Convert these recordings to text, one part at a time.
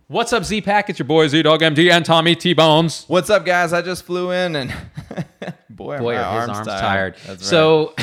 What's up, Z-Pack? It's your boy Z-Dog MD and Tommy T-Bones. What's up, guys? I just flew in and boy, Boy, my are his arms tired. That's right. So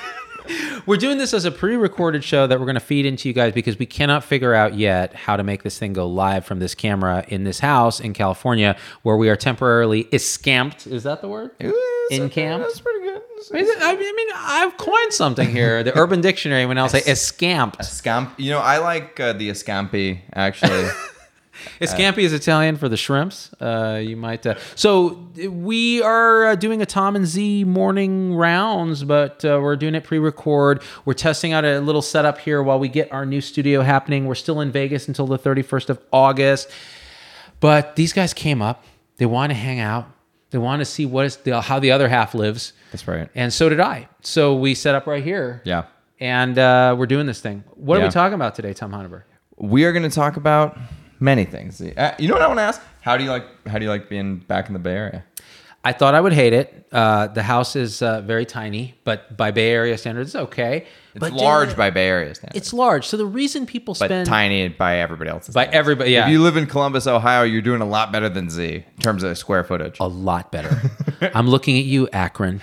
we're doing this as a pre-recorded show that we're going to feed into you guys because we cannot figure out yet how to make this thing go live from this camera in this house in California where we are temporarily escamped. Is that the word? Encamped? That's pretty good. I mean, I've coined something here. The Urban Dictionary, when I'll say escamped. Scamp. You know, I like the escampi, actually. Escampi is Italian for the shrimps. You might. So we are doing a Tom and Z morning rounds, but we're doing it pre-record. We're testing out a little setup here while we get our new studio happening. We're still in Vegas until the 31st of August. But these guys came up. They want to hang out. They want to see how the other half lives. That's right. And so did I. So we set up right here. Yeah. And we're doing this thing. What are we talking about today, Tom Honever? We are going to talk about many things. You know what I want to ask? How do you like being back in the Bay Area? I thought I would hate it. The house is very tiny, but by Bay Area standards, it's okay. It's large by Bay Area standards. It's large. So the reason people but spend... tiny by everybody else's By standards. everybody, yeah. If you live in Columbus, Ohio, you're doing a lot better than Z in terms of square footage. A lot better. I'm looking at you, Akron,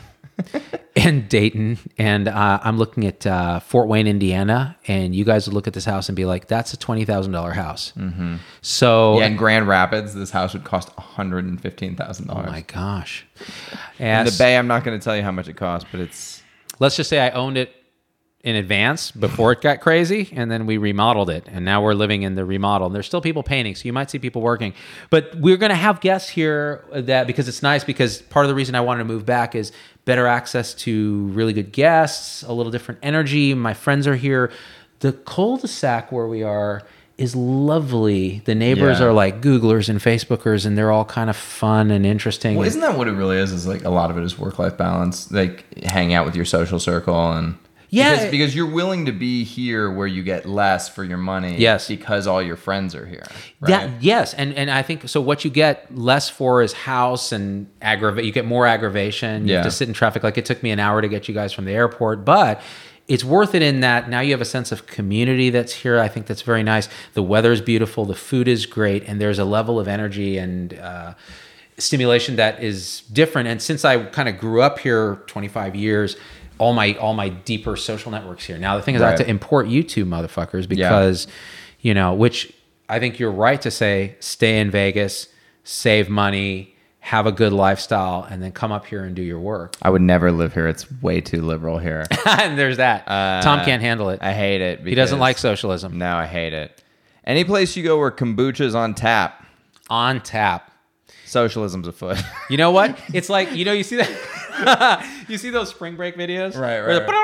and Dayton, and I'm looking at Fort Wayne, Indiana, and you guys would look at this house and be like, that's a $20,000 house. Mm-hmm. So... Yeah, in Grand Rapids, this house would cost $115,000. Oh my gosh. In the Bay, I'm not going to tell you how much it costs, but it's... Let's just say I owned it in advance before it got crazy, and then we remodeled it, and now we're living in the remodel. And there's still people painting, so you might see people working. But we're going to have guests here because it's nice, because part of the reason I wanted to move back is better access to really good guests, a little different energy. My friends are here. The cul-de-sac where we are is lovely. The neighbors are like Googlers and Facebookers, and they're all kind of fun and interesting. Well, isn't that what it really is? Is like a lot of it is work-life balance, like hang out with your social circle and... Yeah, because you're willing to be here where you get less for your money. Yes, because all your friends are here. Right? Yeah, yes, and I think so. What you get less for is house and aggravate. You get more aggravation. You have to sit in traffic. Like it took me an hour to get you guys from the airport, but it's worth it in that now you have a sense of community that's here. I think that's very nice. The weather is beautiful. The food is great, and there's a level of energy and stimulation that is different. And since I kind of grew up here 25 years. All my deeper social networks here. Now the thing is, I have to import you two motherfuckers because, which I think you're right to say, stay in Vegas, save money, have a good lifestyle, and then come up here and do your work. I would never live here. It's way too liberal here. And there's that. Tom can't handle it. I hate it. He doesn't like socialism. No, I hate it. Any place you go where kombucha's on tap. On tap. Socialism's afoot. You know what? It's like, you see that? You see those spring break videos? Right.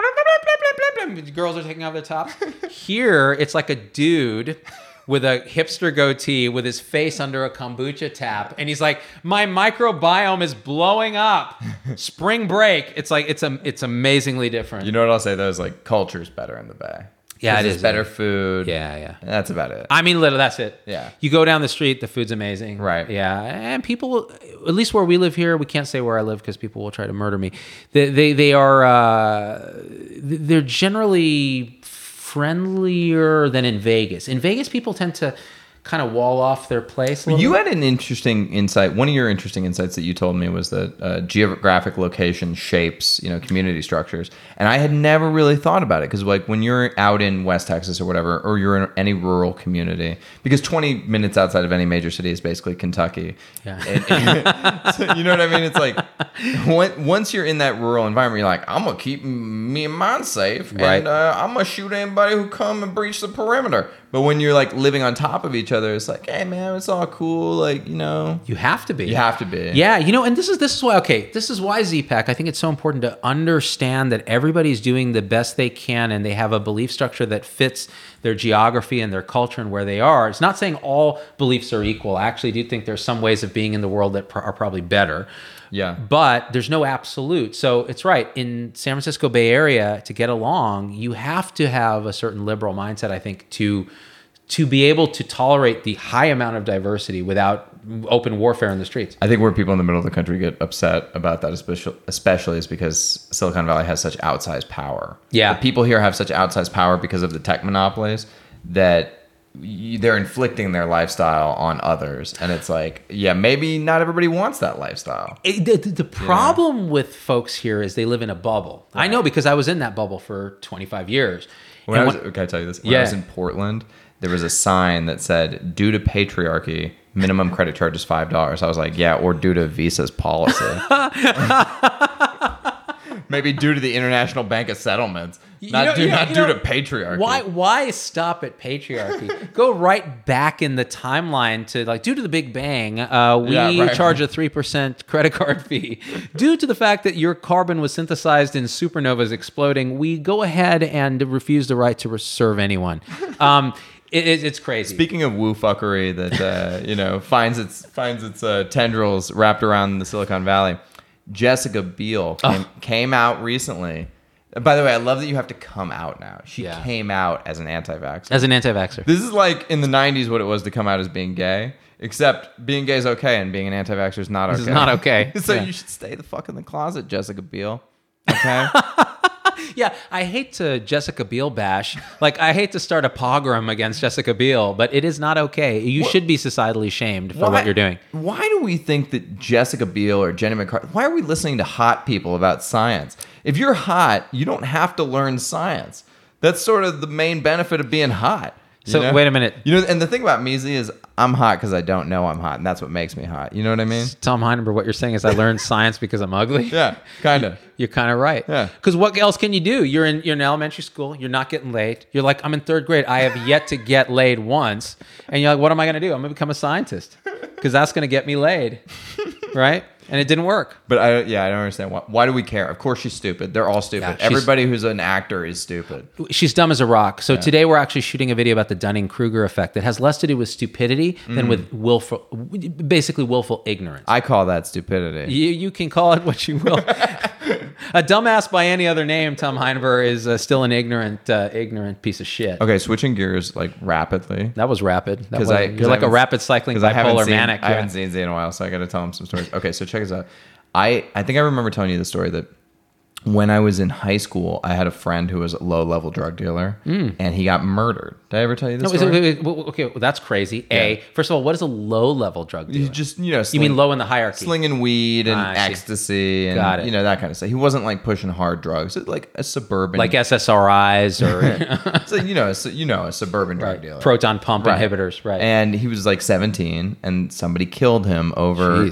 Girls are taking off their tops. Here, it's like a dude with a hipster goatee with his face under a kombucha tap. And he's like, my microbiome is blowing up. Spring break. It's like, it's amazingly different. You know what I'll say? Those like culture's better in the Bay. Yeah, it is better food. Yeah. That's about it. I mean, that's it. Yeah. You go down the street, the food's amazing. Right. Yeah, and people, at least where we live here, we can't say where I live because people will try to murder me. They are they're generally friendlier than in Vegas. In Vegas, people tend to kind of wall off their place a little You bit. had an interesting insight. One of your interesting insights that you told me was that geographic location shapes, community structures. And I had never really thought about it because, like, when you're out in West Texas or whatever, or you're in any rural community, because 20 minutes outside of any major city is basically Kentucky. Yeah. So, you know what I mean? It's like once you're in that rural environment, you're like, I'm gonna keep me and mine safe, right. And I'm gonna shoot anybody who come and breach the perimeter. But when you're like living on top of each other, it's like, hey man, it's all cool. Like, you have to be. You have to be. Yeah, and this is why. Okay, this is why Z-Pack. I think it's so important to understand that everybody's doing the best they can, and they have a belief structure that fits their geography and their culture and where they are. It's not saying all beliefs are equal. I actually do think there's some ways of being in the world that are probably better. Yeah. But there's no absolute. So it's right. In San Francisco Bay Area, to get along, you have to have a certain liberal mindset, I think, to be able to tolerate the high amount of diversity without open warfare in the streets. I think where people in the middle of the country get upset about that, especially is because Silicon Valley has such outsized power. Yeah. The people here have such outsized power because of the tech monopolies that they're inflicting their lifestyle on others, and it's like, yeah, maybe not everybody wants that lifestyle. The problem with folks here is they live in a bubble. Right. I know, because I was in that bubble for 25 years. Can I tell you this? When I was in Portland, there was a sign that said, "Due to patriarchy, minimum credit charge is $5." I was like, yeah, or due to Visa's policy. Maybe due to the International Bank of Settlements. Not due to patriarchy. Why stop at patriarchy? Go right back in the timeline to, like, due to the Big Bang, we charge a 3% credit card fee. Due to the fact that your carbon was synthesized in supernovas exploding, we go ahead and refuse the right to serve anyone. It's crazy. Speaking of woo fuckery that finds its tendrils wrapped around the Silicon Valley, Jessica Biel came out recently. By the way, I love that you have to come out now. She came out as an anti-vaxxer. As an anti-vaxxer. This is like in the 90s what it was to come out as being gay, except being gay is okay and being an anti-vaxxer is not okay. This is not okay. So you should stay the fuck in the closet, Jessica Biel. Okay? Yeah, I hate to Jessica Biel bash. Like, I hate to start a pogrom against Jessica Biel, but it is not okay. You should be societally shamed for what you're doing. Why do we think that Jessica Biel or Jenny McCarthy, why are we listening to hot people about science? If you're hot, you don't have to learn science. That's sort of the main benefit of being hot. So wait a minute. And the thing about me is I'm hot because I don't know I'm hot, and that's what makes me hot. You know what I mean? Tom Heineberg, what you're saying is I learned science because I'm ugly? Yeah, kind of. You're kind of right. Yeah. Because what else can you do? You're in elementary school. You're not getting laid. You're like, I'm in 3rd grade. I have yet to get laid once. And you're like, what am I going to do? I'm going to become a scientist because that's going to get me laid. Right? And it didn't work. But I don't understand why do we care? Of course she's stupid. They're all stupid. Yeah, everybody who's an actor is stupid. She's dumb as a rock. So today we're actually shooting a video about the Dunning-Kruger effect that has less to do with stupidity than with willful ignorance. I call that stupidity. You can call it what you will. A dumbass by any other name, Tom Heineberg, is still an ignorant piece of shit. Okay, switching gears like rapidly. That was rapid. You're like a rapid cycling bipolar manic. I haven't seen Z in a while, so I got to tell him some stories. Okay, so check this out. I think I remember telling you the story that when I was in high school, I had a friend who was a low-level drug dealer, and he got murdered. Did I ever tell you this story? Okay, well, that's crazy. Yeah. First of all, what is a low-level drug dealer? Just, you mean low in the hierarchy? Slinging weed and ecstasy and that kind of stuff. He wasn't like pushing hard drugs. It's like a suburban, like SSRIs or so a suburban drug dealer, proton pump inhibitors, right? And he was like 17, and somebody killed him over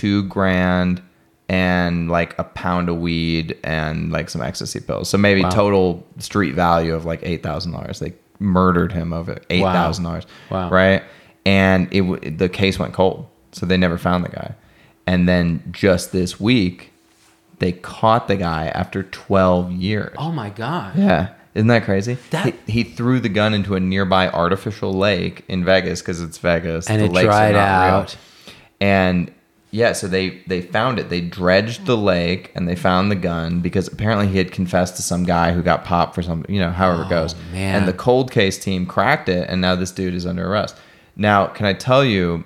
$2,000. And like a pound of weed and like some ecstasy pills. So maybe total street value of like $8,000. They murdered him over $8,000. Wow. Right. And the case went cold. So they never found the guy. And then just this week, they caught the guy after 12 years. Oh my God. Yeah. Isn't that crazy? He threw the gun into a nearby artificial lake in Vegas because it's Vegas. And it dried out. And yeah, so they found it. They dredged the lake and they found the gun because apparently he had confessed to some guy who got popped for something, however it goes. Man. And the cold case team cracked it, and now this dude is under arrest. Now, can I tell you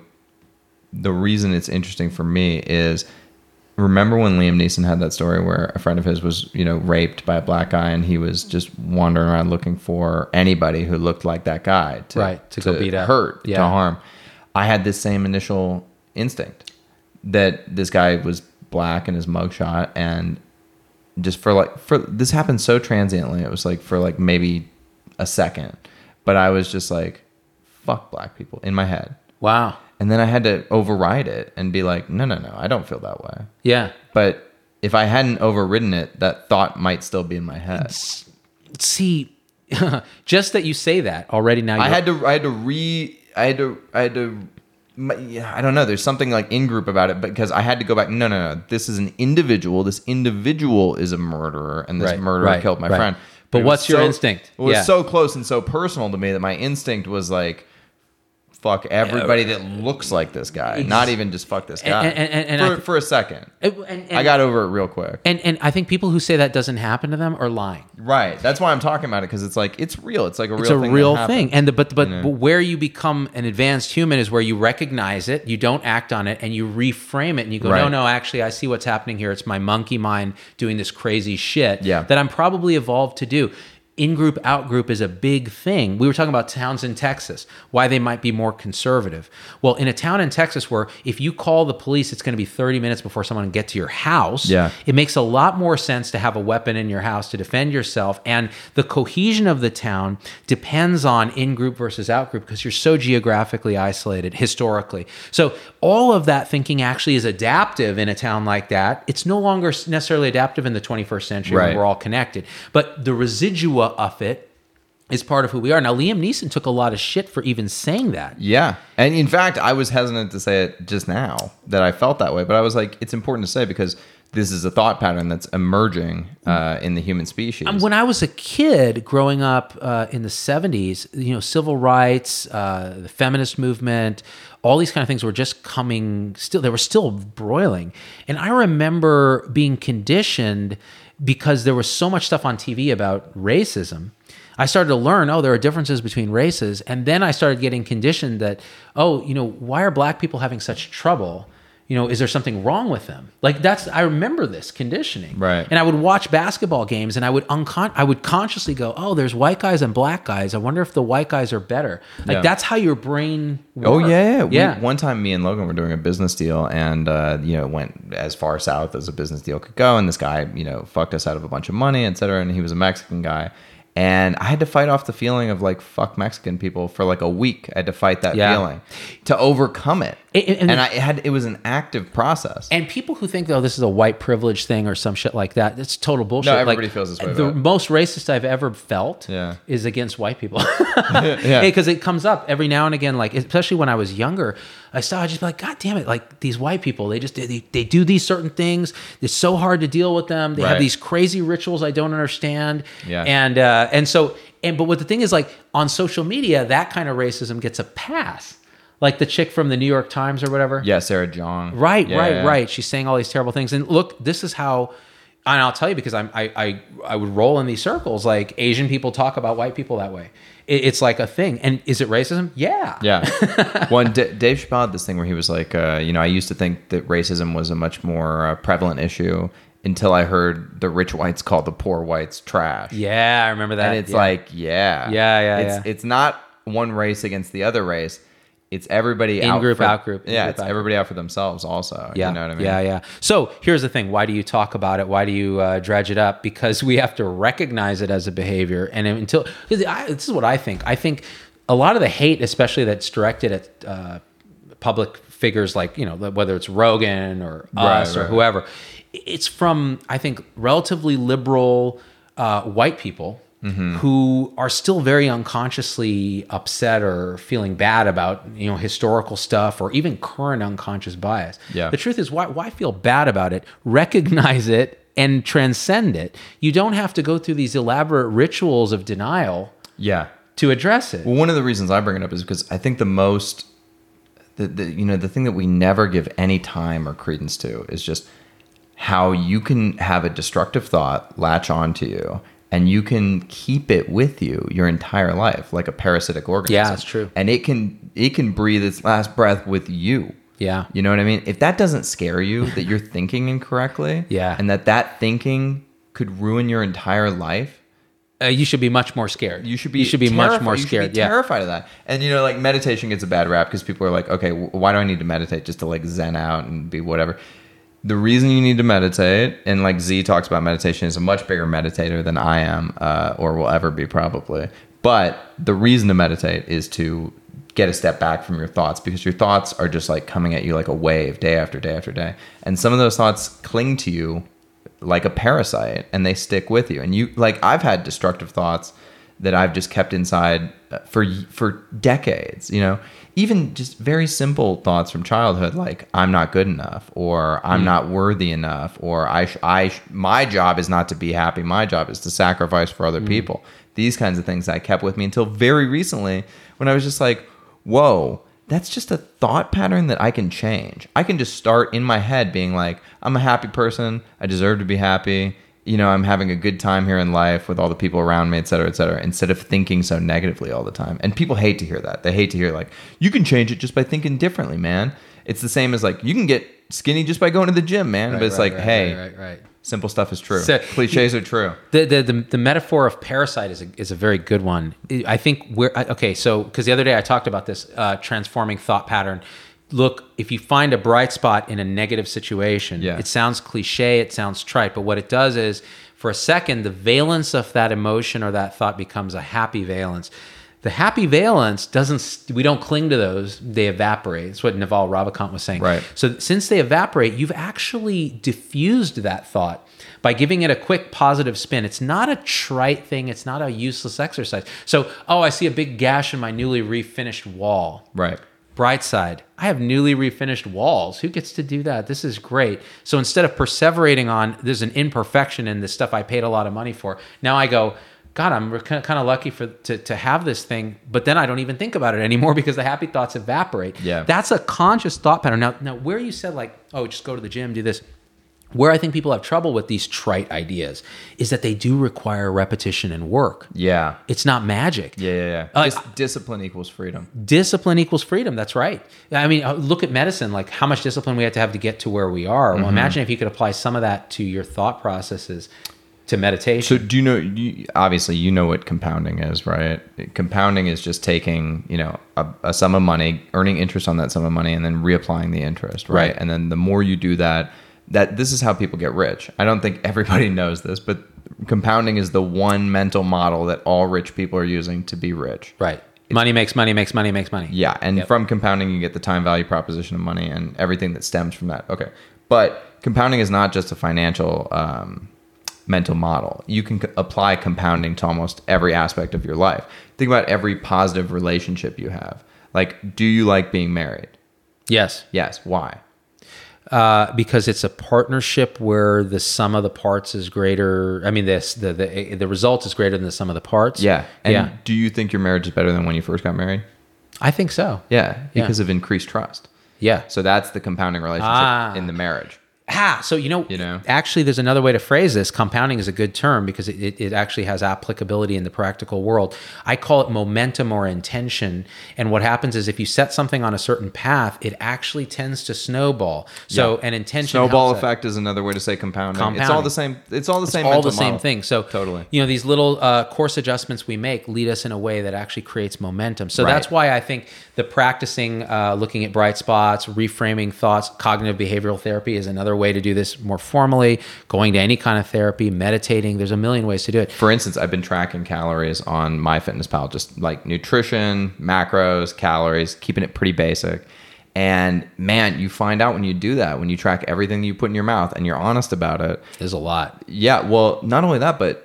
the reason it's interesting for me is, remember when Liam Neeson had that story where a friend of his was, raped by a black guy, and he was just wandering around looking for anybody who looked like that guy to go beat up, hurt, to harm. I had this same initial instinct. That this guy was black in his mugshot, and just for this happened so transiently. It was like for like maybe a second, but I was just like, "Fuck black people" in my head. Wow. And then I had to override it and be like, "No, I don't feel that way." Yeah. But if I hadn't overridden it, that thought might still be in my head. See, just that you say that already now. I had to. I don't know. There's something like in group about it because I had to go back. No. This is an individual. This individual is a murderer, and this murderer killed my friend. But what's your instinct? It was so close and so personal to me that my instinct was like, fuck everybody that looks like this guy. Not even just fuck this guy. For a second. I got over it real quick. And I think people who say that doesn't happen to them are lying. Right. That's why I'm talking about it, because it's like, it's real. It's like a real thing. It's a real thing. And but where you become an advanced human is where you recognize it, you don't act on it, and you reframe it, and you go, no, actually, I see what's happening here. It's my monkey mind doing this crazy shit that I'm probably evolved to do. in-group, out-group is a big thing. We were talking about towns in Texas, why they might be more conservative. Well, in a town in Texas where if you call the police, it's going to be 30 minutes before someone can get to your house, it makes a lot more sense to have a weapon in your house to defend yourself. And the cohesion of the town depends on in-group versus out-group because you're so geographically isolated historically. So all of that thinking actually is adaptive in a town like that. It's no longer necessarily adaptive in the 21st century when we're all connected. But the residua of it is part of who we are. Now, Liam Neeson took a lot of shit for even saying that. Yeah. And in fact, I was hesitant to say it just now that I felt that way. But I was like, it's important to say because this is a thought pattern that's emerging in the human species. When I was a kid growing up in the 70s, civil rights, the feminist movement, all these kind of things were just they were still broiling. And I remember being conditioned because there was so much stuff on TV about racism. I started to learn, there are differences between races. And then I started getting conditioned that, why are black people having such trouble? Is there something wrong with them? I remember this conditioning. Right. And I would watch basketball games and I would consciously go, there's white guys and black guys. I wonder if the white guys are better. That's how your brain works. Oh, yeah. One time me and Logan were doing a business deal and, went as far south as a business deal could go. And this guy, fucked us out of a bunch of money, et cetera. And he was a Mexican guy. And I had to fight off the feeling of fuck Mexican people for a week. I had to fight that feeling to overcome it. It was an active process. And people who think, this is a white privilege thing or some shit like that, it's total bullshit. No, everybody feels this way. The most racist I've ever felt is against white people. Because it comes up every now and again, especially when I was younger, I'd just be like, God damn it, these white people, they do these certain things. It's so hard to deal with them. They have these crazy rituals I don't understand. Yeah. But what the thing is, on social media, that kind of racism gets a pass. Like the chick from the New York Times or whatever. Yeah, Sarah Jong. Right. She's saying all these terrible things. And look, this is how, and I'll tell you because I would roll in these circles, Asian people talk about white people that way. It's like a thing. And is it racism? Yeah. Yeah. Well, Dave Chappelle had this thing where he was like, I used to think that racism was a much more prevalent issue until I heard the rich whites call the poor whites trash. Yeah, I remember that. And it's it's not one race against the other race. It's everybody in group, out group. Yeah, it's everybody out for themselves also. Yeah. You know what I mean? Yeah. So here's the thing. Why do you talk about it? Why do you dredge it up? Because we have to recognize it as a behavior. And this is what I think. I think a lot of the hate, especially that's directed at public figures whether it's Rogan or us or whoever, it's from, I think, relatively liberal white people who are still very unconsciously upset or feeling bad about historical stuff or even current unconscious bias. Yeah. The truth is, why feel bad about it? Recognize it and transcend it. You don't have to go through these elaborate rituals of denial. To address it. Well, one of the reasons I bring it up is because I think the thing that we never give any time or credence to is just how you can have a destructive thought latch onto you and you can keep it with you your entire life, like a parasitic organism. Yeah, that's true. And it can breathe its last breath with you. Yeah. You know what I mean? If that doesn't scare you, that you're thinking incorrectly, and that thinking could ruin your entire life, you should be much more scared. You should be much more scared. You should be terrified of that. And meditation gets a bad rap because people are like, okay, why do I need to meditate? Just to zen out and be whatever. The reason you need to meditate, and Z talks about meditation, is a much bigger meditator than I am, or will ever be probably. But the reason to meditate is to get a step back from your thoughts, because your thoughts are just coming at you like a wave day after day after day. And some of those thoughts cling to you like a parasite and they stick with you. And I've had destructive thoughts that I've just kept inside for decades, even just very simple thoughts from childhood, like I'm not good enough, or I'm not worthy enough, or my job is not to be happy. My job is to sacrifice for other people. These kinds of things I kept with me until very recently when I was just like, whoa, that's just a thought pattern that I can change. I can just start in my head being like, I'm a happy person. I deserve to be happy. I'm having a good time here in life with all the people around me, et cetera, instead of thinking so negatively all the time. And people hate to hear that. They hate to hear you can change it just by thinking differently, man. It's the same as you can get skinny just by going to the gym, man. But it's hey, Simple stuff is true. So, cliches are true. The metaphor of parasite is a very good one. I think so because the other day I talked about this transforming thought pattern. Look, if you find a bright spot in a negative situation, it sounds cliche, it sounds trite, but what it does is for a second, the valence of that emotion or that thought becomes a happy valence. The happy valence we don't cling to those, they evaporate. That's what Naval Ravikant was saying. Right. So since they evaporate, you've actually diffused that thought by giving it a quick positive spin. It's not a trite thing. It's not a useless exercise. So, I see a big gash in my newly refinished wall. Right. Bright side, I have newly refinished walls. Who gets to do that? This is great. So instead of perseverating on, there's an imperfection in this stuff I paid a lot of money for, now I go, God, I'm kind of lucky to have this thing, but then I don't even think about it anymore because the happy thoughts evaporate. Yeah. That's a conscious thought pattern. Now where you said just go to the gym, do this, where I think people have trouble with these trite ideas is that they do require repetition and work. Yeah. It's not magic. Yeah. Discipline equals freedom. Discipline equals freedom. That's right. I mean, look at medicine, like how much discipline we have to get to where we are. Well, imagine if you could apply some of that to your thought processes, to meditation. So do you know, obviously you know what compounding is, right? Compounding is just taking, a sum of money, earning interest on that sum of money, and then reapplying the interest, right? And then the more you do that this is how people get rich. I don't think everybody knows this, but compounding is the one mental model that all rich people are using to be rich. Right. Money makes money makes money makes money. Yeah. And from compounding, you get the time value proposition of money and everything that stems from that. Okay. But compounding is not just a financial mental model. You can apply compounding to almost every aspect of your life. Think about every positive relationship you have. Like, do you like being married? Yes. Yes. Why? Because it's a partnership where the sum of the parts is greater. I mean, the result is greater than the sum of the parts. Yeah. And do you think your marriage is better than when you first got married? I think so. Yeah. Because of increased trust. Yeah. So that's the compounding relationship in the marriage. So actually there's another way to phrase this. Compounding is a good term because it actually has applicability in the practical world. I call it momentum or intention. And what happens is if you set something on a certain path, it actually tends to snowball. So an intention snowball effect is another way to say compounding. It's all the same. It's all the same. All the same model. Thing. So totally. These little course adjustments we make lead us in a way that actually creates momentum. So that's why I think the practicing, looking at bright spots, reframing thoughts, cognitive behavioral therapy is another way to do this more formally, going to any kind of therapy, meditating. There's a million ways to do it. For instance, I've been tracking calories on MyFitnessPal, just like nutrition, macros, calories, keeping it pretty basic. And man, you find out when you do that, when you track everything you put in your mouth and you're honest about it. There's a lot. Yeah. Well, not only that, but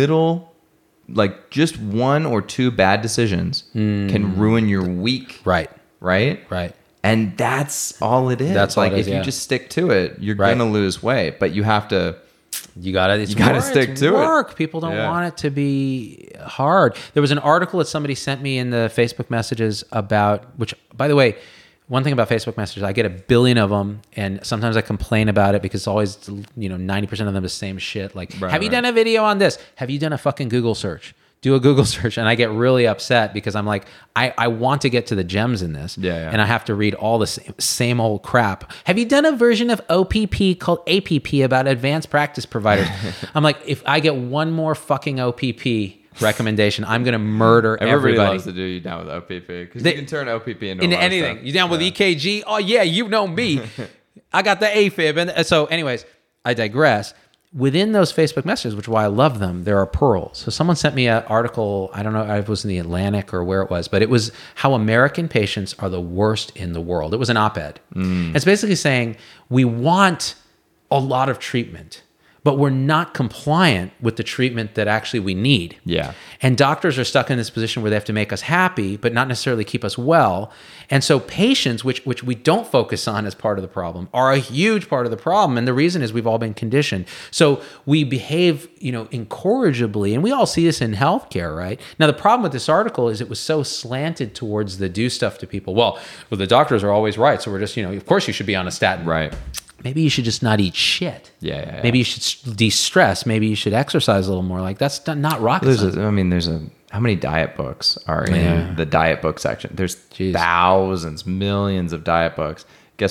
just one or two bad decisions can ruin your week. Right. And that's all it is. That's like if you just stick to it, you're gonna lose weight. But you have to. You gotta stick to it. People don't want it to be hard. There was an article that somebody sent me in the Facebook messages about, which, by the way, one thing about Facebook messages, I get 1 billion of them, and sometimes I complain about it because it's always 90% of them the same shit. Like, have you done a video on this? Have you done a fucking Google search? Do a Google search, and I get really upset because I'm like, I want to get to the gems in this, and I have to read all the same old crap. Have you done a version of OPP called APP about advanced practice providers? I'm like, if I get one more fucking OPP recommendation, I'm going to murder everybody. Everybody loves to do you down with OPP because you can turn OPP into anything. You down with EKG? Oh yeah, you know me. I got the AFib, and so anyways, I digress. Within those Facebook messages, which is why I love them, there are pearls. So someone sent me an article, I don't know if it was in the Atlantic or where it was, but it was how American patients are the worst in the world. It was an op-ed. It's basically saying we want a lot of treatment, but we're not compliant with the treatment that actually we need. Yeah. And doctors are stuck in this position where they have to make us happy, but not necessarily keep us well. And so patients, which we don't focus on as part of the problem, are a huge part of the problem. And the reason is we've all been conditioned. So we behave, incorrigibly, and we all see this in healthcare, right? Now, the problem with this article is it was so slanted towards the do stuff to people. Well, the doctors are always right. So we're just, of course you should be on a statin. Right. Maybe you should just not eat shit. Yeah. Maybe you should de-stress. Maybe you should exercise a little more. Like, that's not rocket science. How many diet books are in the diet book section? There's thousands, millions of diet books. Guess what?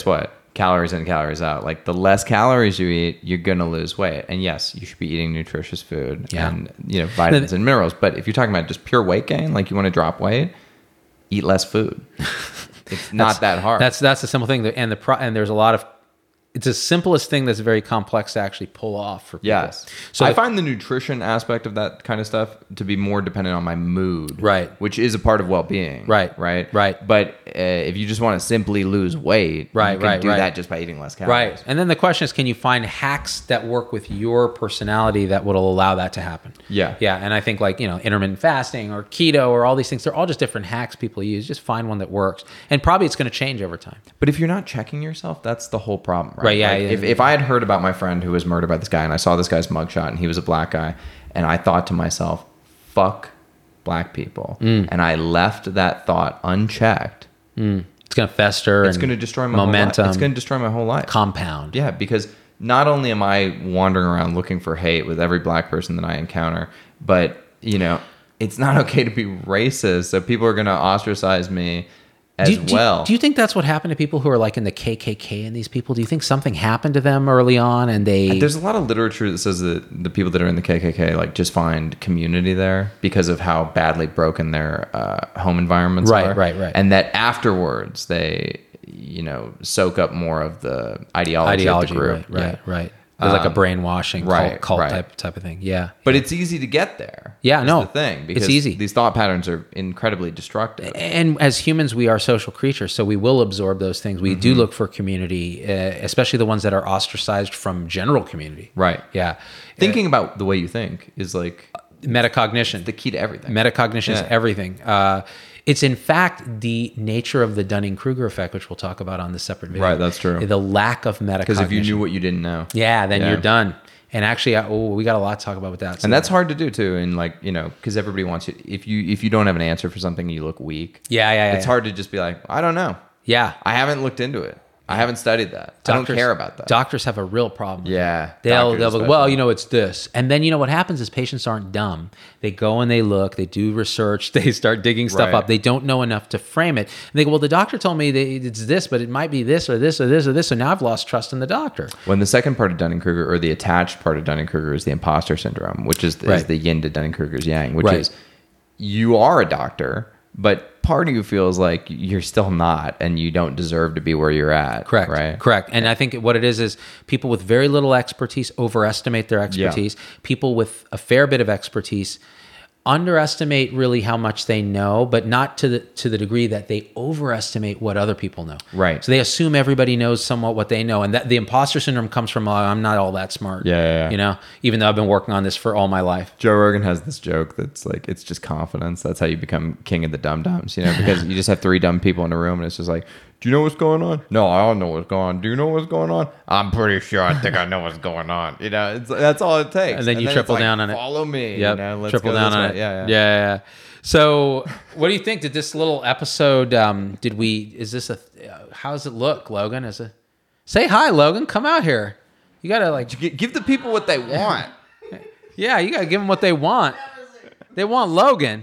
calories in, calories out. Like the less calories you eat, you're gonna lose weight. And yes, you should be eating nutritious food and vitamins and minerals. But if you're talking about just pure weight gain, like you want to drop weight, eat less food. It's not that hard. That's the simple thing. And there's a lot of. It's the simplest thing that's very complex to actually pull off for people. Yes. So I find the nutrition aspect of that kind of stuff to be more dependent on my mood. Right. Which is a part of well-being. Right. But if you just want to simply lose weight, you can do that just by eating less calories. Right. And then the question is, can you find hacks that work with your personality that will allow that to happen? Yeah. Yeah. And I think intermittent fasting or keto or all these things, they're all just different hacks people use. Just find one that works. And probably it's going to change over time. But if you're not checking yourself, that's the whole problem. Right, yeah, like if I had heard about my friend who was murdered by this guy and I saw this guy's mugshot and he was a black guy and I thought to myself, fuck black people. And I left that thought unchecked. It's going to fester. It's going to destroy my momentum. Whole life. It's going to destroy my whole life. Compound. Yeah, because not only am I wandering around looking for hate with every black person that I encounter, but, it's not okay to be racist. So people are going to ostracize me well. Do you think that's what happened to people who are like in the KKK and these people? Do you think something happened to them early on and There's a lot of literature that says that the people that are in the KKK like just find community there because of how badly broken their home environments are. Right. And that afterwards they, soak up more of the ideology of the group. Right. There's like a brainwashing cult type of thing. Yeah. But it's easy to get there. Yeah, no. The thing. Because it's easy. These thought patterns are incredibly destructive. And as humans, we are social creatures, so we will absorb those things. We do look for community, especially the ones that are ostracized from general community. Right. Yeah. Thinking about the way you think is like... Metacognition. The key to everything. Metacognition is everything. It's in fact the nature of the Dunning-Kruger effect, which we'll talk about on the separate video. Right, that's true. The lack of metacognition. Because if you knew what you didn't know. Yeah, then you're done. And actually, we got a lot to talk about with that. So and that's hard to do too. And because everybody wants you, if you don't have an answer for something, you look weak. Yeah. It's hard to just be like, I don't know. Yeah. I haven't looked into it. I haven't studied that. I don't care about that. Doctors have a real problem. Yeah. They'll be like, well, it's this. And then, what happens is patients aren't dumb. They go and they look, they do research, they start digging stuff up. They don't know enough to frame it. And they go, well, the doctor told me it's this, but it might be this or this or this or this. So now I've lost trust in the doctor. When the second part of Dunning-Kruger or the attached part of Dunning-Kruger is the imposter syndrome, which is the yin to Dunning-Kruger's yang, which is you are a doctor, but part of you feels like you're still not and you don't deserve to be where you're at. Correct. Right? Correct. And I think what it is people with very little expertise overestimate their expertise. Yeah. People with a fair bit of expertise underestimate really how much they know, but not to the degree that they overestimate what other people know. Right. So they assume everybody knows somewhat what they know, and that the imposter syndrome comes from I'm not all that smart. Yeah. Even though I've been working on this for all my life. Joe Rogan has this joke that's like it's just confidence. That's how you become king of the dum-dums, because you just have 3 dumb people in a room and it's just like, do you know what's going on? No, I don't know what's going on. Do you know what's going on? I'm pretty sure I think I know what's going on. That's all it takes. And then you triple down on it. Follow me. Yep. Let's triple down on it. Yeah. So what do you think? Did this little episode, how does it look, Logan? Say hi, Logan. Come out here. You got to give the people what they want. Yeah, you got to give them what they want. They want Logan.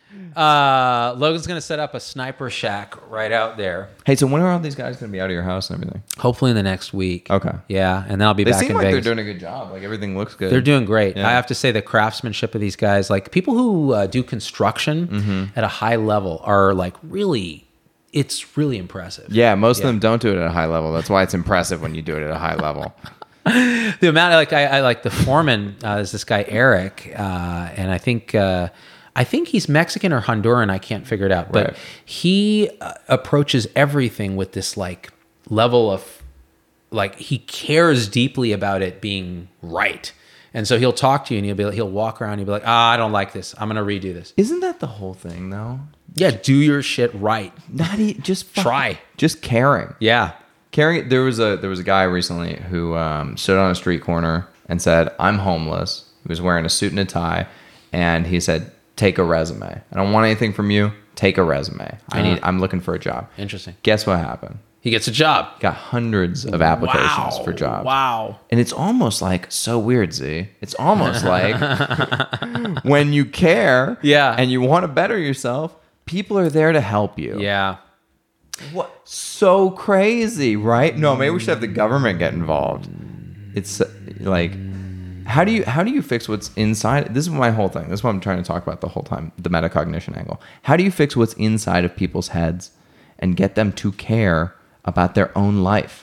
Logan's going to set up a sniper shack right out there. Hey, so when are all these guys going to be out of your house and everything? Hopefully in the next week. Okay. Yeah, and then I'll be back in Vegas. They seem like they're doing a good job. Like everything looks good. They're doing great. Yeah. I have to say the craftsmanship of these guys, like people who do construction at a high level are like it's really impressive. Yeah, most of them don't do it at a high level. That's why it's impressive when you do it at a high level. The amount I like the foreman is this guy Eric, and I think he's Mexican or Honduran. I can't figure it out, but he approaches everything with this like level of he cares deeply about it being right. And so he'll talk to you and he'll walk around and he'll be like, I don't like this. I'm going to redo this. Isn't that the whole thing though? Yeah. Do your shit right. Just try. Just caring. Yeah. Caring. There was a guy recently who stood on a street corner and said, I'm homeless. He was wearing a suit and a tie. And he said, take a resume. I don't want anything from you. Take a resume. I'm looking for a job. Interesting. Guess what happened? He gets a job. Got hundreds of applications for jobs. Wow. And it's almost like so weird, Z. It's almost like when you care and you want to better yourself, people are there to help you. Yeah. What? So crazy, right? No, maybe we should have the government get involved. It's like, how do you fix what's inside? This is my whole thing. This is what I'm trying to talk about the whole time, the metacognition angle. How do you fix what's inside of people's heads and get them to care about their own life?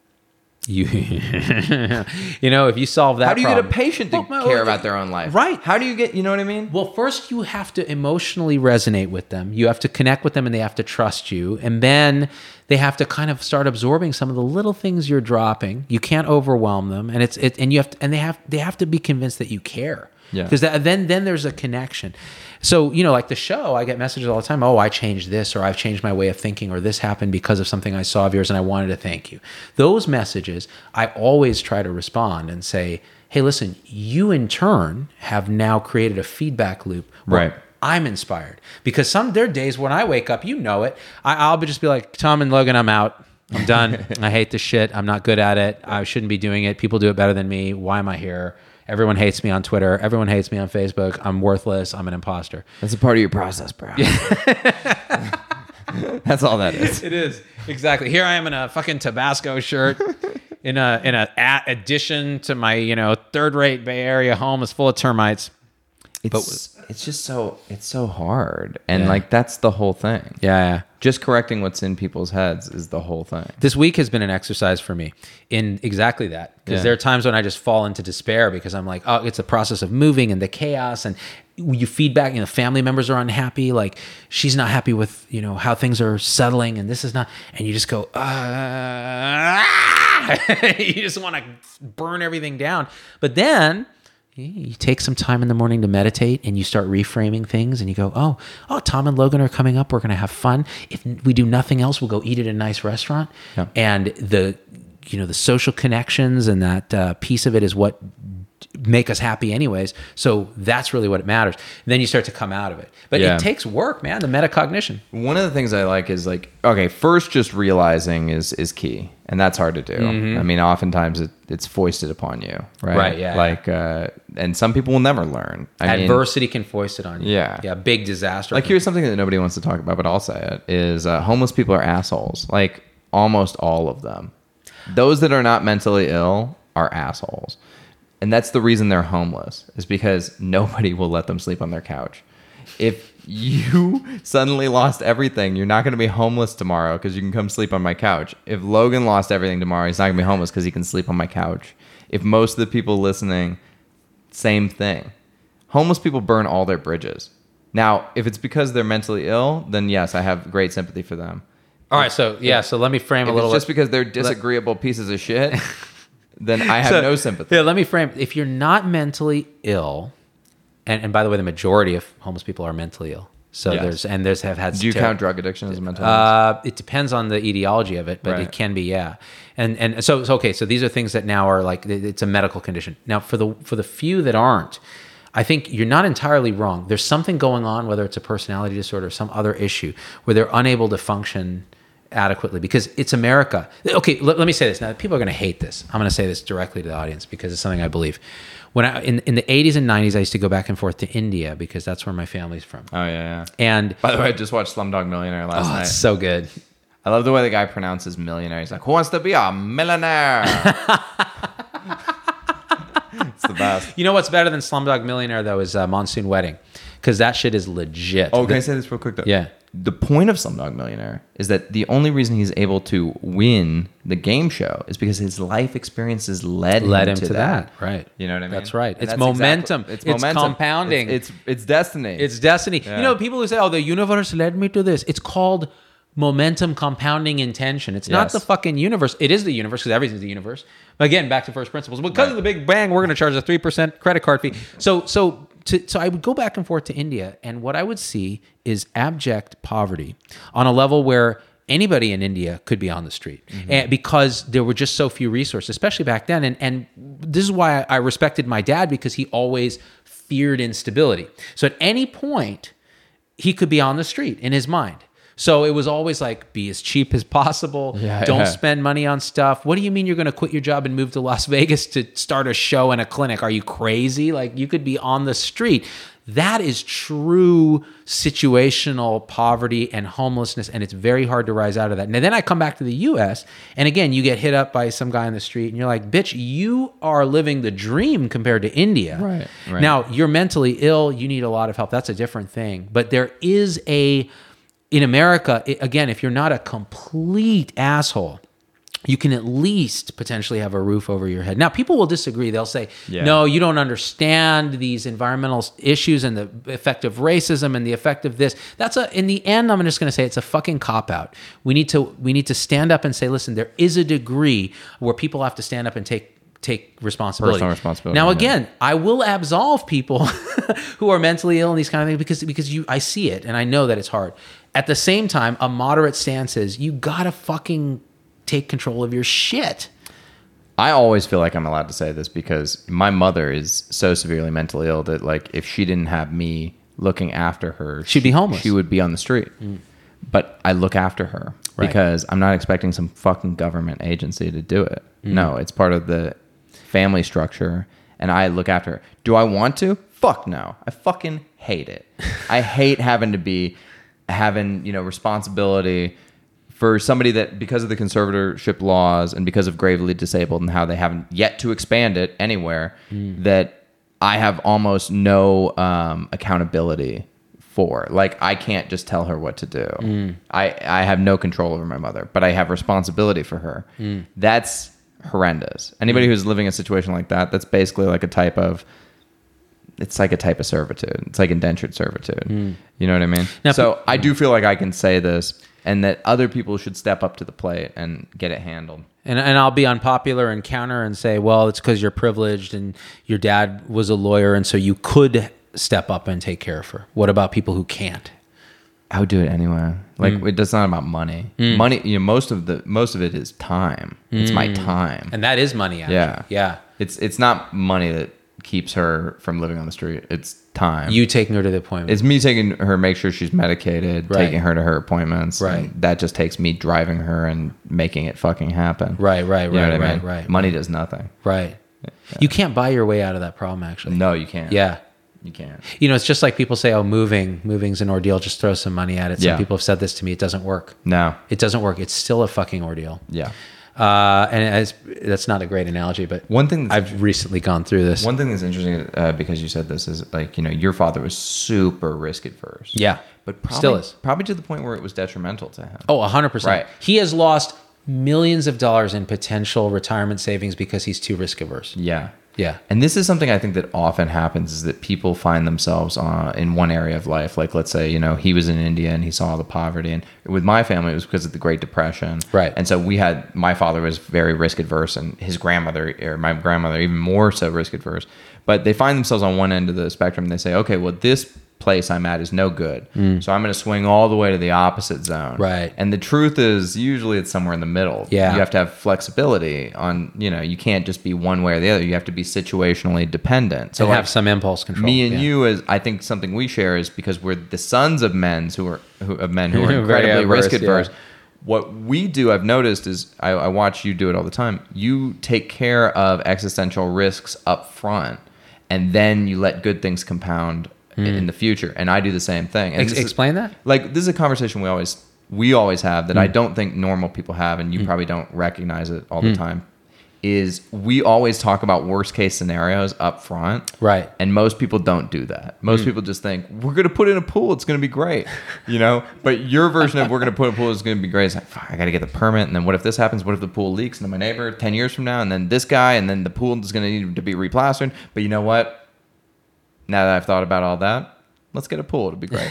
If you solve that, how do you problem, get a patient to care about their own life? Right. How do you get, you know what I mean? Well, first you have to emotionally resonate with them. You have to connect with them, and they have to trust you. And then they have to kind of start absorbing some of the little things you're dropping. You can't overwhelm them, and they have to be convinced that you care. Yeah. Because then there's a connection. So, like the show, I get messages all the time. Oh, I changed this, or I've changed my way of thinking, or this happened because of something I saw of yours, and I wanted to thank you. Those messages, I always try to respond and say, hey, listen, you in turn have now created a feedback loop where right. I'm inspired. Because there are days when I wake up, I'll just be like, Tom and Logan, I'm out. I'm done. I hate this shit. I'm not good at it. I shouldn't be doing it. People do it better than me. Why am I here? Everyone hates me on Twitter. Everyone hates me on Facebook. I'm worthless. I'm an imposter. That's a part of your process, bro. That's all that is. It is. Exactly. Here I am in a fucking Tabasco shirt in a addition to my, third-rate Bay Area home is full of termites. It's just so hard. And that's the whole thing. Yeah. Just correcting what's in people's heads is the whole thing. This week has been an exercise for me in exactly that. Because there are times when I just fall into despair because I'm like, oh, it's a process of moving and the chaos, and you feedback, family members are unhappy. Like, she's not happy with, how things are settling, and this is not, and you just go, you just want to burn everything down. But then you take some time in the morning to meditate, and you start reframing things, and you go, oh, Tom and Logan are coming up. We're going to have fun. If we do nothing else, we'll go eat at a nice restaurant. Yeah. And the social connections and that piece of it is what make us happy anyways. So that's really what matters. And then you start to come out of it. But it takes work, man, the metacognition. One of the things I like is okay, first just realizing is key. And that's hard to do. Mm-hmm. I mean, oftentimes it's foisted upon you, right? Right, yeah. And some people will never learn. Adversity can foist it on you. Yeah. Yeah, big disaster. Here's something that nobody wants to talk about, but I'll say it, is homeless people are assholes. Almost all of them. Those that are not mentally ill are assholes. And that's the reason they're homeless, is because nobody will let them sleep on their couch. If you suddenly lost everything, you're not going to be homeless tomorrow because you can come sleep on my couch. If Logan lost everything tomorrow, he's not going to be homeless because he can sleep on my couch. If most of the people listening, same thing. Homeless people burn all their bridges. Now, if it's because they're mentally ill, then yes, I have great sympathy for them. All right, so let me frame a little. If it's just because they're disagreeable pieces of shit, then I have no sympathy. Yeah, let me frame. If you're not mentally ill, and by the way, the majority of homeless people are mentally ill. So yes. there's have had. Do you count drug addiction as a mental illness? It depends on the etiology of it, but it can be, yeah. And so okay, so these are things that now are it's a medical condition. Now for the few that aren't, I think you're not entirely wrong. There's something going on, whether it's a personality disorder or some other issue, where they're unable to function adequately because it's America. Okay, let me say this. Now, people are going to hate this. I'm going to say this directly to the audience because it's something I believe. When in the 80s and 90s, I used to go back and forth to India because that's where my family's from. Oh, yeah. And by the way, I just watched Slumdog Millionaire last night. It's so good. I love the way the guy pronounces millionaire. He's like, who wants to be a millionaire? It's the best. You know what's better than Slumdog Millionaire, though, is Monsoon Wedding. Because that shit is legit. Oh, can I say this real quick, though? Yeah. The point of Slumdog Millionaire is that the only reason he's able to win the game show is because his life experiences led him to that. Right. You know what I mean? That's right. It's momentum. It's compounding. It's destiny. It's destiny. Yeah. People who say, oh, the universe led me to this. It's called momentum compounding intention. It's not the fucking universe. It is the universe because everything's the universe. But again, back to first principles. Because of the Big Bang, we're going to charge a 3% credit card fee. So I would go back and forth to India, and what I would see is abject poverty on a level where anybody in India could be on the street, and because there were just so few resources, especially back then. And this is why I respected my dad, because he always feared instability. So at any point, he could be on the street in his mind. So it was always like, be as cheap as possible. Don't spend money on stuff. What do you mean you're going to quit your job and move to Las Vegas to start a show and a clinic? Are you crazy? Like, you could be on the street. That is true situational poverty and homelessness, and it's very hard to rise out of that. And then I come back to the U.S., and again, you get hit up by some guy in the street, and you're like, bitch, you are living the dream compared to India. Right. Now, you're mentally ill. You need a lot of help. That's a different thing. But there is in America, again, if you're not a complete asshole, you can at least potentially have a roof over your head. Now, people will disagree. They'll say, no, you don't understand these environmental issues and the effect of racism and the effect of this. In the end, I'm just going to say it's a fucking cop-out. We need to stand up and say, listen, there is a degree where people have to stand up and take responsibility. Personal responsibility. Now, again, I will absolve people who are mentally ill and these kind of things because I see it and I know that it's hard. At the same time, a moderate stance is you gotta fucking take control of your shit. I always feel like I'm allowed to say this because my mother is so severely mentally ill that, like, if she didn't have me looking after her, she'd be homeless. She would be on the street. But I look after her because I'm not expecting some fucking government agency to do it. No, it's part of the family structure, and I look after her. Do I want to? Fuck no. I fucking hate it. I hate having responsibility for somebody that, because of the conservatorship laws and because of gravely disabled and how they haven't yet to expand it anywhere, that I have almost no accountability for. Like, I can't just tell her what to do. I have no control over my mother, but I have responsibility for her. That's horrendous. Anybody who's living a situation like that, that's basically like a type of servitude. It's like indentured servitude. You know what I mean? Now, so I do feel like I can say this, and that other people should step up to the plate and get it handled. And I'll be unpopular and counter and say, well, it's because you're privileged and your dad was a lawyer, and so you could step up and take care of her. What about people who can't? I would do it anyway. Like, it's not about money. Money, most of it is time. It's my time, and that is money. Actually. Yeah. It's not money that keeps her from living on the street. It's time. You taking her to the appointment. It's me taking her, make sure she's medicated, taking her to her appointments. Right. That just takes me driving her and making it fucking happen. Right. Money does nothing. Right. Yeah. You can't buy your way out of that problem, actually. No, you can't. Yeah. You can't. It's just like people say, oh, moving's an ordeal. Just throw some money at it. Some people have said this to me. It doesn't work. No. It doesn't work. It's still a fucking ordeal. Yeah. And that's not a great analogy, but one thing I've recently gone through this. One thing that's interesting because you said this is, like, your father was super risk adverse. Yeah, but still is, probably to the point where it was detrimental to him. Oh, 100%. Right. He has lost millions of dollars in potential retirement savings because he's too risk averse. Yeah. Yeah. And this is something I think that often happens, is that people find themselves in one area of life. Like, let's say, he was in India and he saw all the poverty. And with my family, it was because of the Great Depression. Right. And so my father was very risk adverse, and his grandmother, or my grandmother, even more so risk adverse. But they find themselves on one end of the spectrum and they say, okay, well, this place I'm at is no good. So I'm going to swing all the way to the opposite zone. Right. And the truth is, usually it's somewhere in the middle. Yeah. You have to have flexibility on, you can't just be one way or the other. You have to be situationally dependent. So have some impulse control. Me and you, is, I think something we share is because we're the sons of men who are incredibly risk adverse. Yeah. What we do, I've noticed, is I watch you do it all the time. You take care of existential risks up front, and then you let good things compound in the future. And I do the same thing. And explain that? Like, this is a conversation we always have that I don't think normal people have, and you probably don't recognize it all the time, is we always talk about worst case scenarios up front. Right. And most people don't do that. Most people just think, we're going to put in a pool, it's going to be great. But your version of we're going to put in a pool is going to be great. It's like, fuck, I got to get the permit. And then what if this happens? What if the pool leaks? And then my neighbor 10 years from now, and then this guy, and then the pool is going to need to be replastered. But you know what? Now that I've thought about all that, let's get a pool. It'll be great.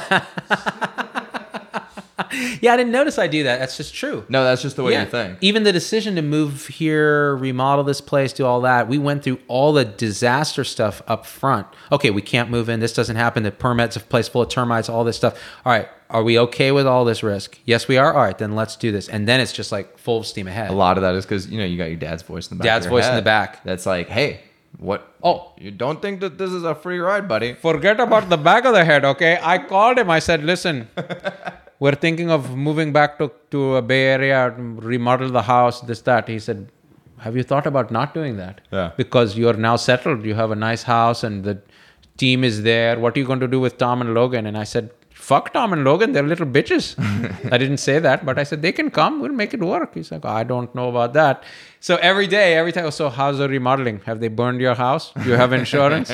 Yeah, I didn't notice I do that. That's just true. No, that's just the way you think. Even the decision to move here, remodel this place, do all that, we went through all the disaster stuff up front. Okay, we can't move in. This doesn't happen. The permit's a place full of termites, all this stuff. All right, are we okay with all this risk? Yes, we are. All right, then let's do this. And then it's just like full steam ahead. A lot of that is because, you got your dad's voice in the back. Dad's voice in the back. That's like, hey, what? Oh, you don't think that this is a free ride, buddy? Forget about the back of the head, okay? I called him. I said, listen, we're thinking of moving back to a Bay Area, remodel the house, this, that. He said, have you thought about not doing that? Yeah. Because you're now settled. You have a nice house and the team is there. What are you going to do with Tom and Logan? And I said, fuck Tom and Logan. They're little bitches. I didn't say that, but I said, they can come. We'll make it work. He's like, I don't know about that. So every time, so how's the remodeling? Have they burned your house? Do you have insurance?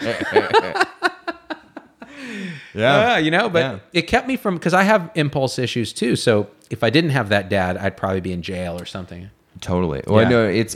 It kept me from, because I have impulse issues too. So if I didn't have that dad, I'd probably be in jail or something. Totally. Well, no, it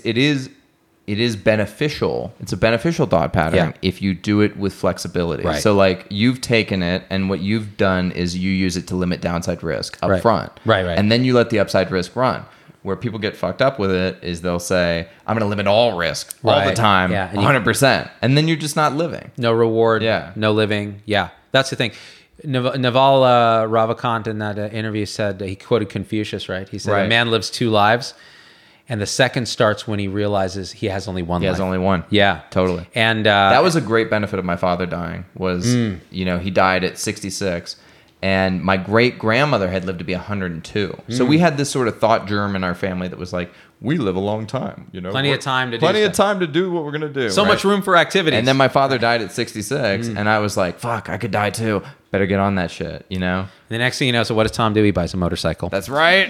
is beneficial. It's a beneficial thought pattern if you do it with flexibility. Right. So like you've taken it and what you've done is you use it to limit downside risk up front. Right. And then you let the upside risk run. Where people get fucked up with it is they'll say, I'm going to limit all risk all the time, 100%. And then you're just not living. No reward, no living. Yeah, that's the thing. Naval Ravikant in that interview said, he quoted Confucius, right? He said, a man lives 2 lives. And the second starts when he realizes he has only one life. He has only one. Yeah. Totally. And that was a great benefit of my father dying was, he died at 66. And my great-grandmother had lived to be 102. So we had this sort of thought germ in our family that was like, we live a long time. Plenty of time to do what we're going to do. So much room for activities. And then my father died at 66. And I was like, fuck, I could die too. Better get on that shit, The next thing you know, so what does Tom do? He buys a motorcycle. That's right.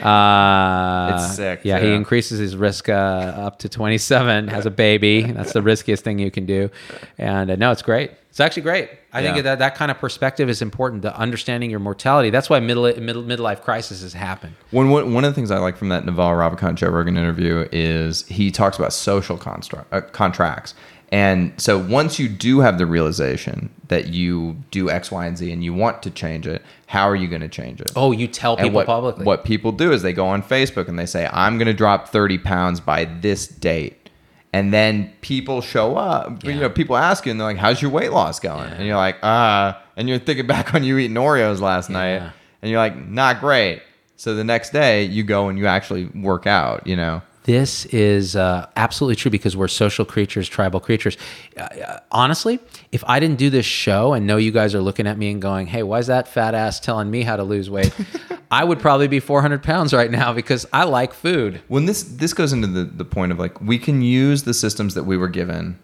It's sick. Yeah, he increases his risk up to 27, has a baby. That's the riskiest thing you can do. And no, it's great. It's actually great. I think that kind of perspective is important, the understanding your mortality. That's why midlife crises happen. One of the things I like from that Naval Ravikant Joe Rogan interview is he talks about social contracts. And so once you do have the realization that you do X, Y, and Z and you want to change it, how are you going to change it? Oh, you tell people publicly. What people do is they go on Facebook and they say, I'm going to drop 30 pounds by this date. And then people show up, people ask you and they're like, how's your weight loss going? And you're like, and you're thinking back on you eating Oreos last night and you're like, not great. So the next day you go and you actually work out, This is absolutely true because we're social creatures, tribal creatures. Honestly, if I didn't do this show and know you guys are looking at me and going, hey, why is that fat ass telling me how to lose weight? I would probably be 400 pounds right now because I like food. When this goes into the point of like, we can use the systems that we were given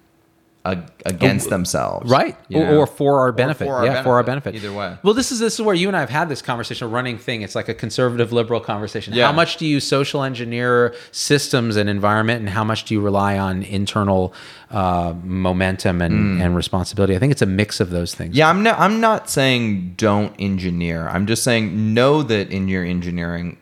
against themselves, right? Or for our benefit. For our benefit. Either way. Well, this is where you and I have had this conversation, a running thing. It's like a conservative liberal conversation. Yeah. How much do you social engineer systems and environment, and how much do you rely on internal momentum and responsibility? I think it's a mix of those things. Yeah, I'm not saying don't engineer. I'm just saying know that in your engineering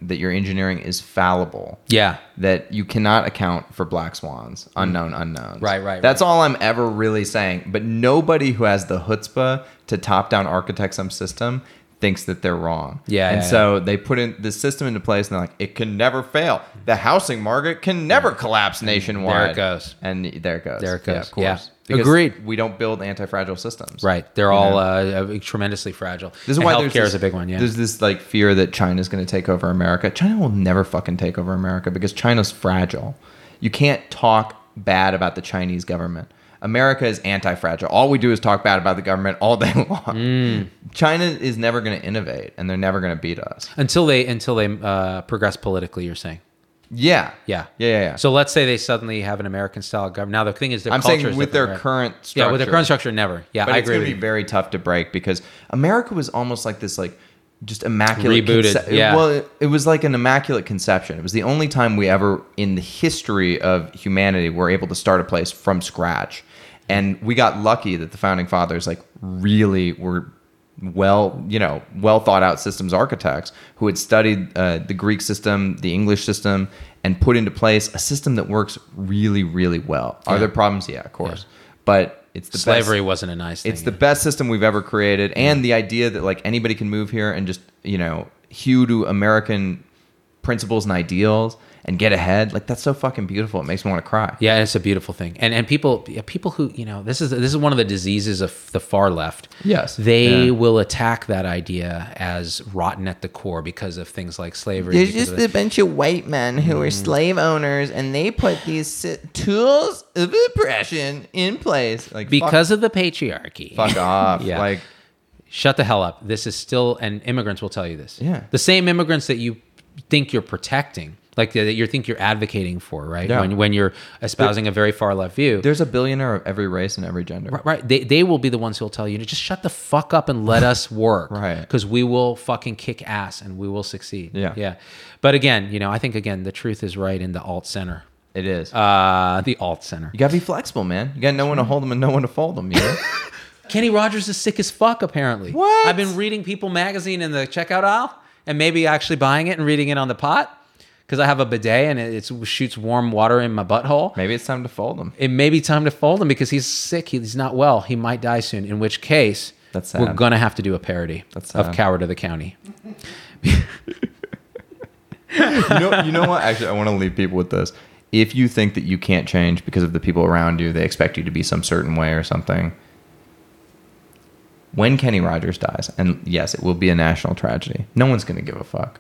is fallible. Yeah. That you cannot account for black swans, unknown unknowns. Right. That's all I'm ever really saying. But nobody who has the chutzpah to top-down architect some system thinks that they're wrong. So they put in the system into place and they're like, it can never fail. The housing market can never collapse nationwide. There it goes. And there it goes. Yeah, of course. Yeah. Because agreed. We don't build anti-fragile systems. Right. They're all tremendously fragile. This is why healthcare is a big one. Yeah. There's this like fear that China's going to take over America. China will never fucking take over America because China's fragile. You can't talk bad about the Chinese government. America is anti-fragile. All we do is talk bad about the government all day long. China is never going to innovate, and they're never going to beat us until they progress politically. You're saying? Yeah. So let's say they suddenly have an American-style government. Now the thing is, I'm saying with their current structure. Yeah, with their current structure, never. Yeah, but I agree. It's going to be very tough to break because America was almost like this, like just immaculate. Rebooted. Well, it was like an immaculate conception. It was the only time we ever, in the history of humanity, were able to start a place from scratch. And we got lucky that the founding fathers like really were well thought out systems architects who had studied the Greek system, the English system, and put into place a system that works really, really well. Are there problems? Yeah, of course. But it's the slavery wasn't a nice thing. It's the best system we've ever created, and the idea that like anybody can move here and just hew to American principles and ideals and get ahead, like that's so fucking beautiful. It makes me want to cry. Yeah, it's a beautiful thing. And people who, this is one of the diseases of the far left. Yes. They will attack that idea as rotten at the core because of things like slavery. There's just a bunch of white men who are slave owners and they put these tools of oppression in place. Like because of the patriarchy. Fuck off. Yeah. Like shut the hell up. This is still, and immigrants will tell you this. Yeah. The same immigrants that you think you're protecting, like that you think you're advocating for, right? Yeah. When you're espousing a very far left view. There's a billionaire of every race and every gender. Right. They will be the ones who'll tell you to just shut the fuck up and let us work. Right. Because we will fucking kick ass and we will succeed. Yeah. Yeah. But again, I think the truth is right in the alt center. It is. The alt center. You gotta be flexible, man. You got no one to hold them and no one to fold them. Kenny Rogers is sick as fuck, apparently. What? I've been reading People magazine in the checkout aisle and maybe actually buying it and reading it on the pot because I have a bidet and it shoots warm water in my butthole. Maybe it's time to fold them. It may be time to fold him because he's sick. He's not well. He might die soon, in which case That's sad. we're going to have to do a parody of Coward of the County. You know what? Actually, I want to leave people with this. If you think that you can't change because of the people around you, they expect you to be some certain way or something. When Kenny Rogers dies, and yes, it will be a national tragedy, no one's going to give a fuck.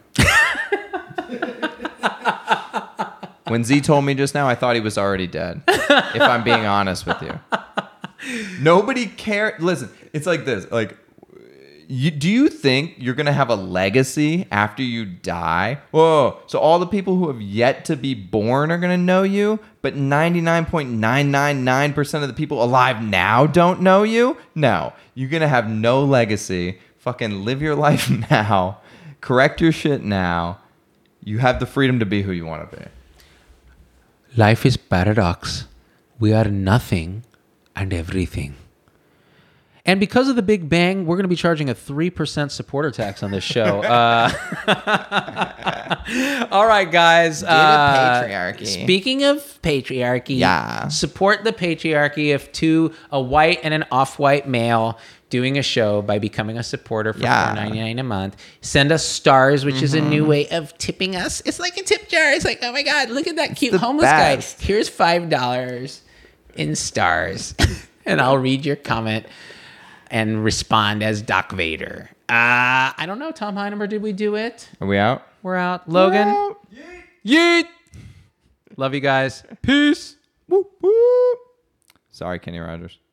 When Z told me just now, I thought he was already dead, if I'm being honest with you. Nobody cares. Listen, it's like this. Like, do you think you're going to have a legacy after you die? Whoa. So all the people who have yet to be born are going to know you, but 99.999% of the people alive now don't know you? No. You're going to have no legacy. Fucking live your life now. Correct your shit now. You have the freedom to be who you want to be. Life is paradox. We are nothing and everything. And because of the Big Bang, we're going to be charging a 3% supporter tax on this show. All right, guys. Patriarchy. Speaking of patriarchy, support the patriarchy of a white and an off-white male doing a show by becoming a supporter for $4.99 a month. Send us stars, which is a new way of tipping us. It's like a tip jar. It's like, oh my God, look at that cute homeless guy. Here's $5 in stars. And I'll read your comment and respond as Doc Vader. I don't know, Tom Heinemer, did we do it? Are we out? We're out. Logan? We're out. Yeet! Love you guys. Peace. Woo, woo. Sorry, Kenny Rogers.